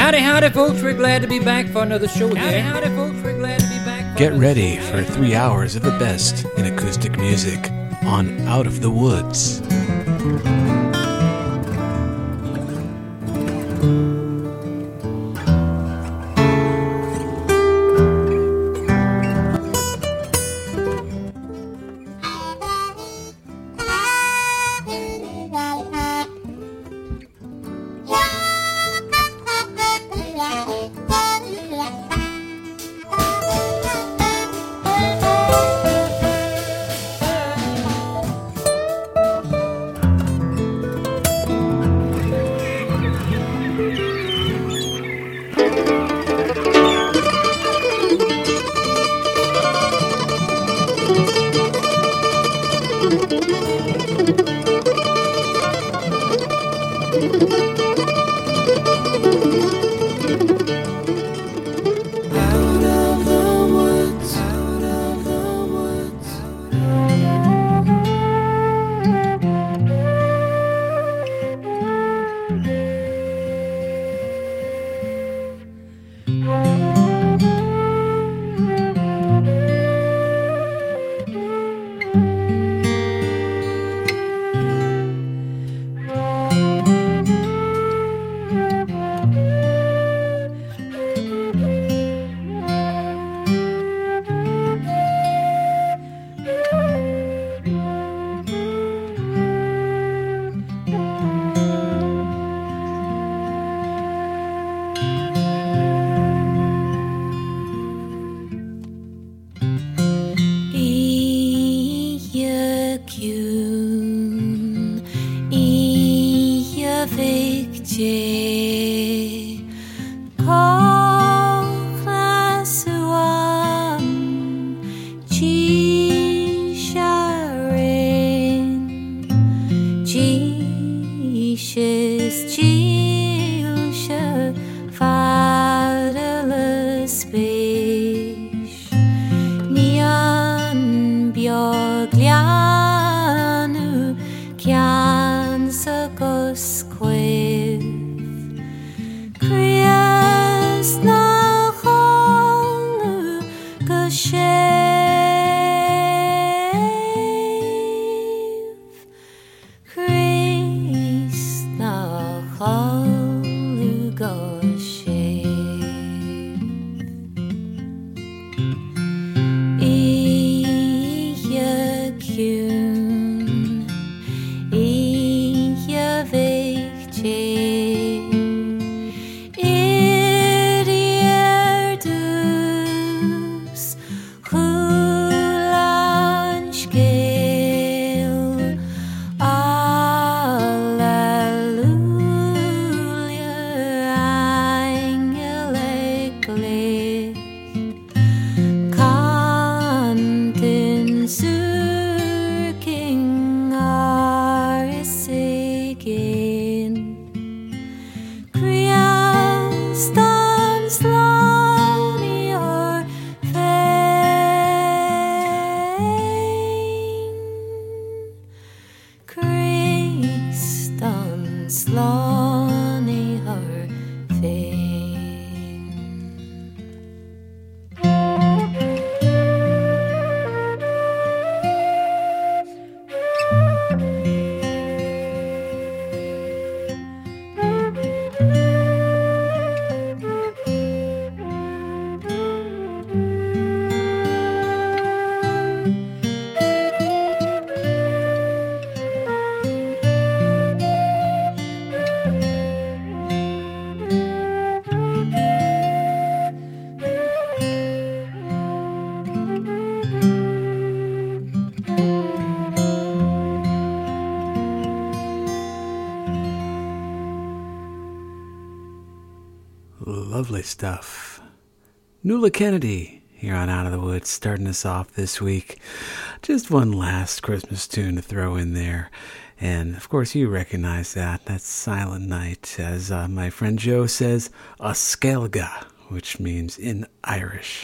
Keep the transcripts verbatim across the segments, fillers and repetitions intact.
Howdy, howdy, folks. We're glad to be back for another show here. Howdy, howdy, folks. We're glad to be back. Get ready for three hours of the best in acoustic music on Out of the Woods. Lovely stuff. Nuala Kennedy here on Out of the Woods, starting us off this week. Just one last Christmas tune to throw in there. And, of course, you recognize that. That's Silent Night, as uh, my friend Joe says, Oskelga, which means in Irish.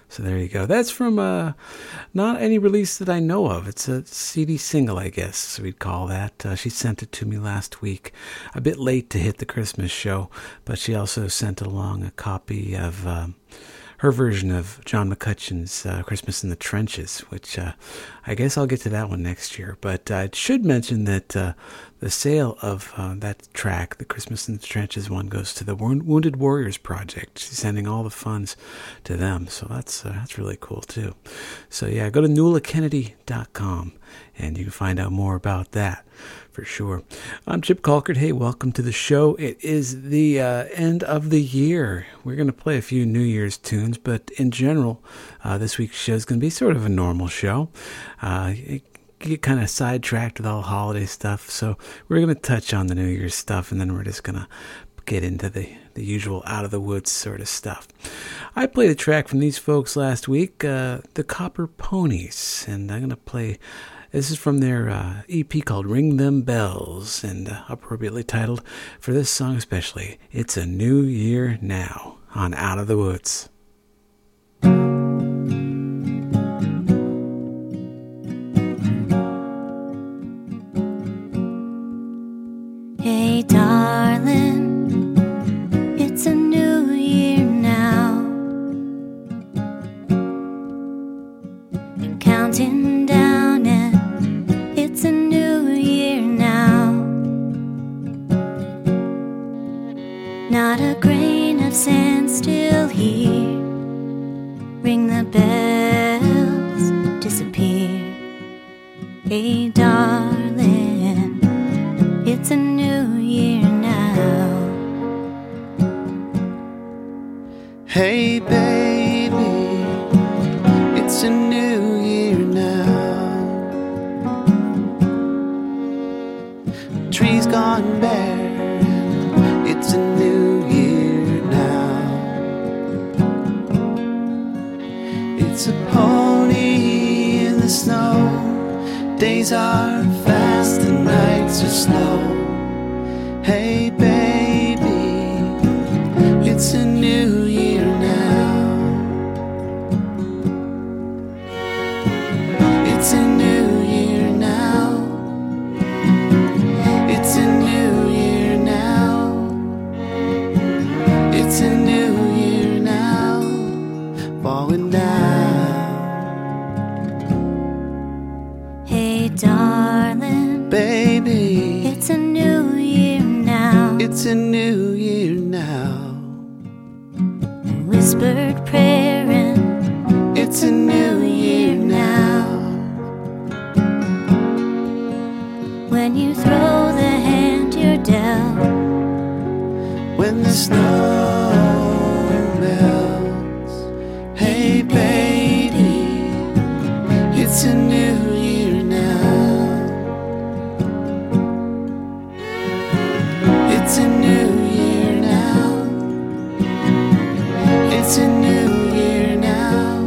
So there you go. That's from uh, not any release that I know of. It's a C D single, I guess we'd call that. Uh, she sent it to me last week, a bit late to hit the Christmas show, but she also sent along a copy of um, her version of John McCutcheon's uh, Christmas in the Trenches, which uh, I guess I'll get to that one next year. But I should mention that uh, the sale of uh, that track, the Christmas in the Trenches one, goes to the Wounded Warriors Project. She's sending all the funds to them, so that's uh, that's really cool too. So yeah, go to nuala kennedy dot com and you can find out more about that for sure. I'm Chip Colkert. Hey, welcome to the show. It is the uh, end of the year. We're going to play a few New Year's tunes, but in general, uh, this week's show is going to be sort of a normal show. Uh, get kind of sidetracked with all the holiday stuff, so we're going to touch on the New Year's stuff, and then we're just going to get into the, the usual out-of-the-woods sort of stuff. I played a track from these folks last week, uh, the Copper Ponies, and I'm going to play, this is from their uh, E P called Ring Them Bells, and uh, appropriately titled for this song especially, It's a New Year Now on Out of the Woods. Hey darling, it's a new year now. You're counting down and it's a new year now. Not a grain of sand still here. Ring the bells, disappear. Hey darling, it's a new year now. Hey baby, it's a new year now. Trees gone bare, it's a new year now. It's a pony in the snow. Days are fast and nights are slow. Hey baby, it's a new year now. It's a new year now. It's a new year now. It's a new year now. Falling down. Hey darling, baby, it's a new year now. It's a new year now. A whispered prayer and it's a new year now. When you throw the hand you're dealt, when the snow melts, hey baby, it's a new year now. It's a new year now. It's a new year now.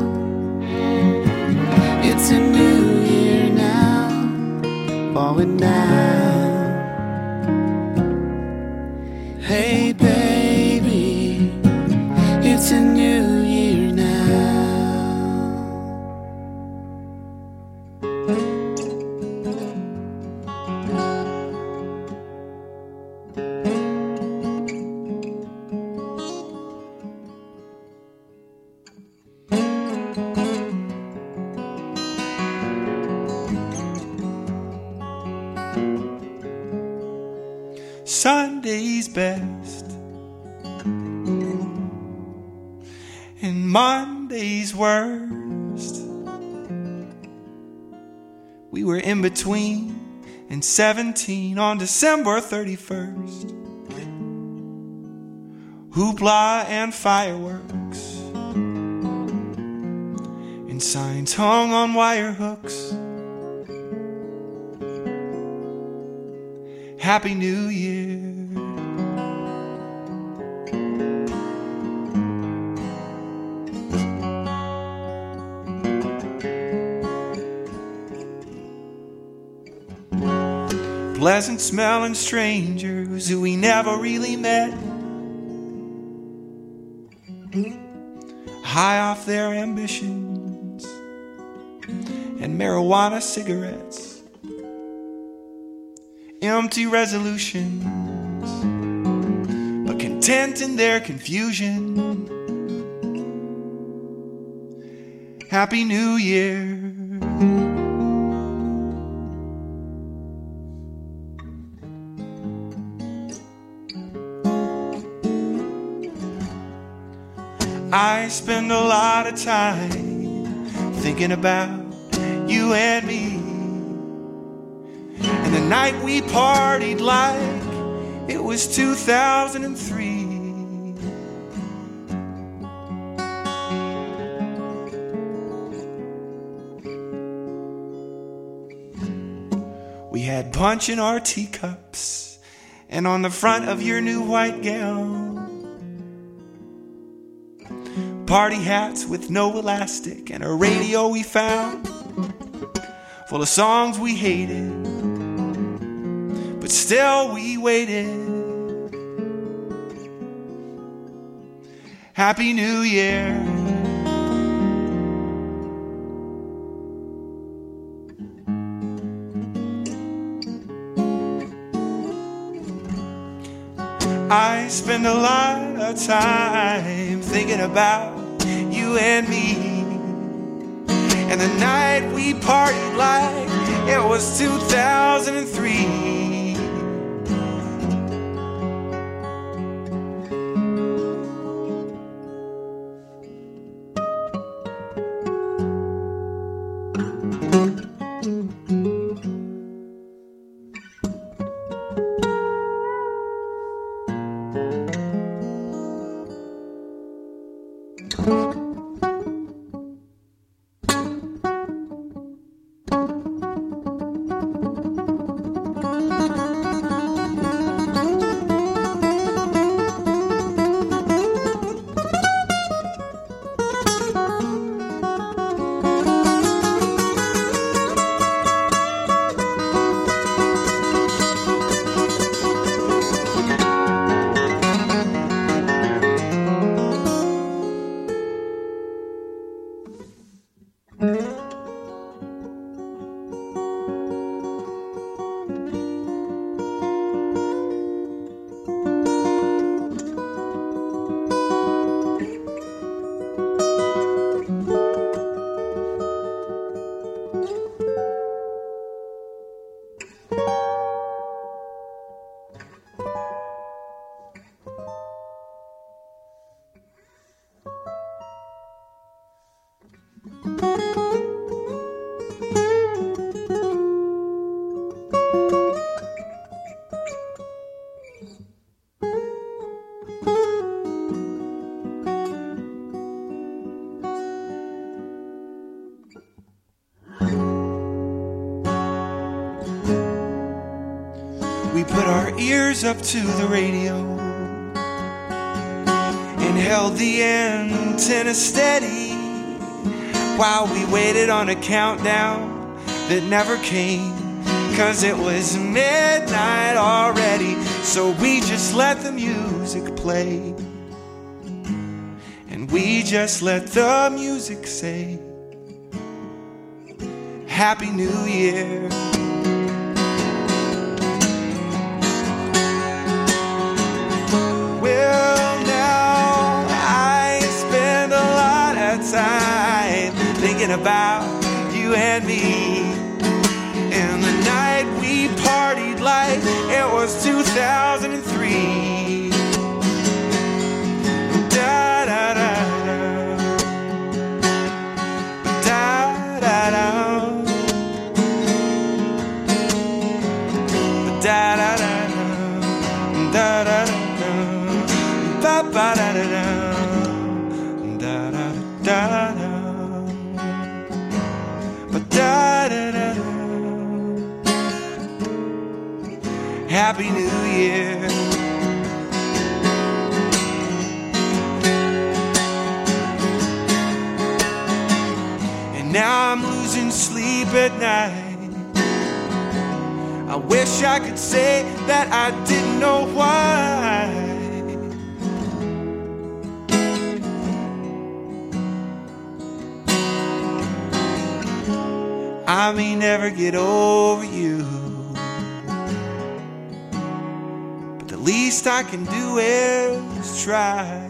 It's a new year now. Falling down. Hey baby, it's a new year now. Sunday's best and Monday's worst. We were in between and seventeen on December thirty-first. Hoopla and fireworks and signs hung on wire hooks. Happy New Year. Pleasant smelling strangers who we never really met. high off their ambitions and marijuana cigarettes, empty resolutions, but content in their confusion. Happy New Year. I spend a lot of time thinking about you and me, and the night we partied like it was two thousand three. We had punch in our teacups, and on the front of your new white gown, party hats with no elastic, and a radio we found full of songs we hated, but still we waited. Happy New Year. I spend a lot of time thinking about you and me, and the night we partied like it was two thousand three. We put our ears up to the radio and held the antenna steady while we waited on a countdown that never came, 'cause it was midnight already. So we just let the music play, and we just let the music say, Happy New Year. Time thinking about you and me, and the night we partied like it was two thousand three. Da da da da da da da da da da da da da da da da. Da da, but da da da da. Happy New Year. And now I'm losing sleep at night. I wish I could say that I didn't know why. I may never get over you, but the least I can do is try.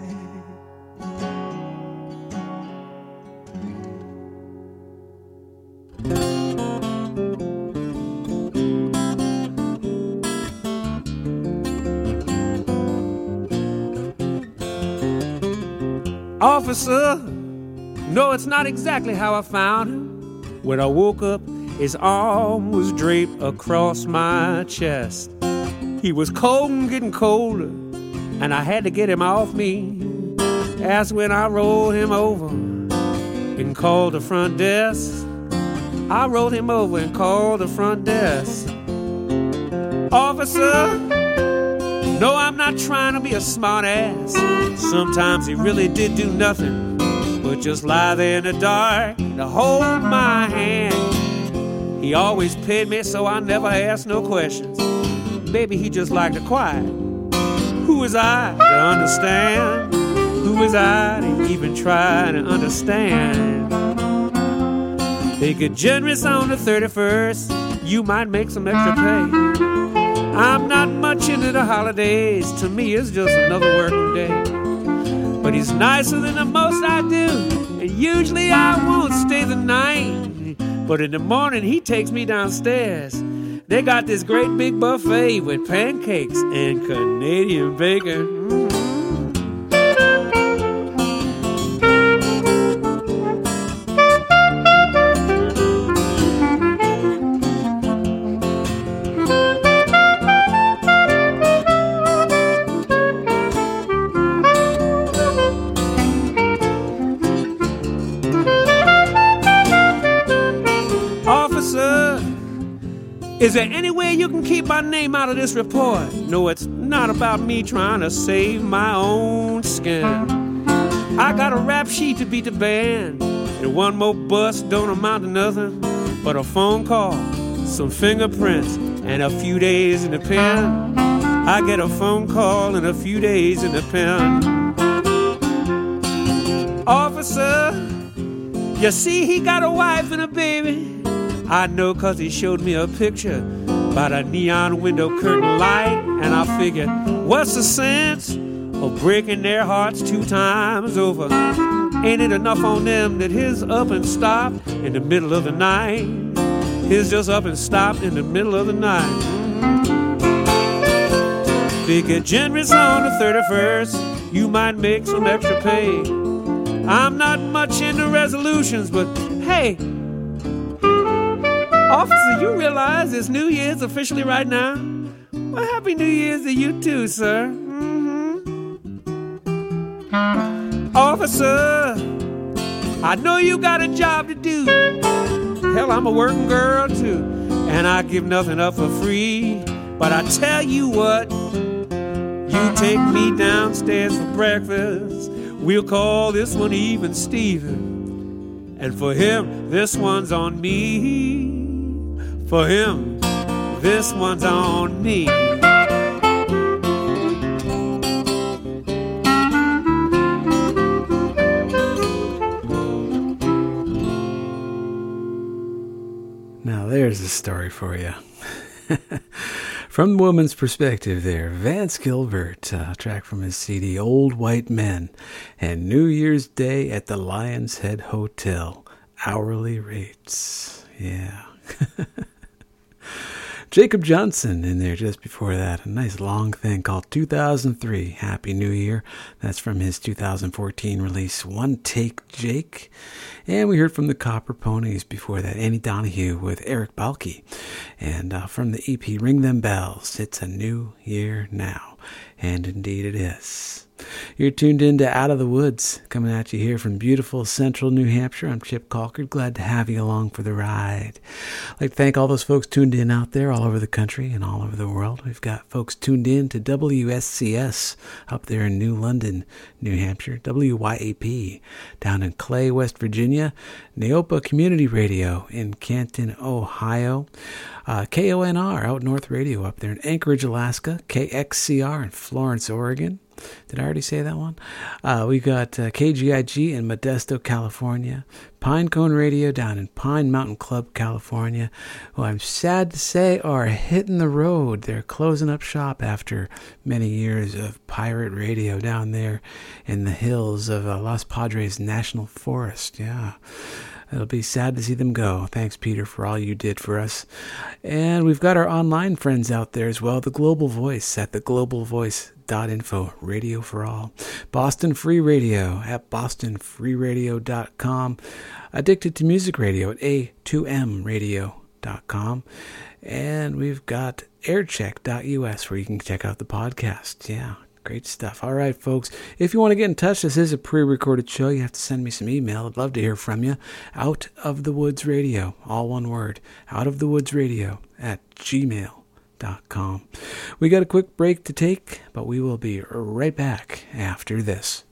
Officer, no, it's not exactly how I found him. When I woke up, his arm was draped across my chest. He was cold and getting colder, and I had to get him off me. That's when I rolled him over and called the front desk. I rolled him over and called the front desk. Officer, no, I'm not trying to be a smart ass. Sometimes he really did do nothing but just lie there in the dark to hold my hand. He always paid me, so I never asked no questions. Maybe he just liked the quiet. Who was I to understand? Who was I to even try to understand? They get generous on the thirty-first. You might make some extra pay. I'm not much into the holidays. To me, it's just another working day. But he's nicer than the most I do, and usually I won't stay the night. But in the morning, he takes me downstairs. They got this great big buffet with pancakes and Canadian bacon. Mm-hmm. Is there any way you can keep my name out of this report? No, it's not about me trying to save my own skin. I got a rap sheet to beat the band, and one more bust don't amount to nothing but a phone call, some fingerprints, and a few days in the pen. I get a phone call and a few days in the pen. Officer, you see he got a wife and a baby. I know 'cause he showed me a picture by the neon window curtain light, and I figured, what's the sense of breaking their hearts two times over? Ain't it enough on them that his up and stopped in the middle of the night? His just up and stopped in the middle of the night. Mm-hmm. They get generous on the thirty-first. You might make some extra pay. I'm not much into resolutions, but hey, officer, you realize it's New Year's officially right now? Well, Happy New Year's to you too, sir. Mm-hmm. Officer, I know you got a job to do. Hell, I'm a working girl too, and I give nothing up for free. But I tell you what, you take me downstairs for breakfast. We'll call this one Even Steven, and for him, this one's on me. For him, this one's on me. Now there's a story for you. From the woman's perspective there, Vance Gilbert, a track from his C D Old White Men, and New Year's Day at the Lion's Head Hotel, hourly rates. Yeah. Jacob Johnson in there just before that. A nice long thing called two thousand three, Happy New Year. That's from his two thousand fourteen release, One Take Jake. And we heard from the Copper Ponies before that, Annie Donahue with Eric Balke. And uh, from the E P Ring Them Bells, it's a new year now. And indeed it is. You're tuned in to Out of the Woods, coming at you here from beautiful central New Hampshire. I'm Chip Colcord, glad to have you along for the ride. I'd like to thank all those folks tuned in out there all over the country and all over the world. We've got folks tuned in to W S C S up there in New London, New Hampshire, W Y A P down in Clay, West Virginia, Neopa Community Radio in Canton, Ohio, uh, K O N R Out North Radio up there in Anchorage, Alaska, K X C R in Florence, Oregon, Did I already say that one? Uh, we got uh, K G I G in Modesto, California. Pinecone Radio down in Pine Mountain Club, California, who I'm sad to say are hitting the road. They're closing up shop after many years of pirate radio down there in the hills of uh, Los Padres National Forest. Yeah. It'll be sad to see them go. Thanks, Peter, for all you did for us. And we've got our online friends out there as well. The Global Voice at the global voice dot info, radio for all. Boston Free Radio at boston free radio dot com. Addicted to Music Radio at a two m radio dot com. And we've got aircheck dot u s where you can check out the podcast. Yeah. Great stuff. All right, folks. If you want to get in touch, this is a pre-recorded show. You have to send me some email. I'd love to hear from you. Out of the Woods Radio, all one word. Out of the Woods Radio at gmail dot com. We got a quick break to take, but we will be right back after this.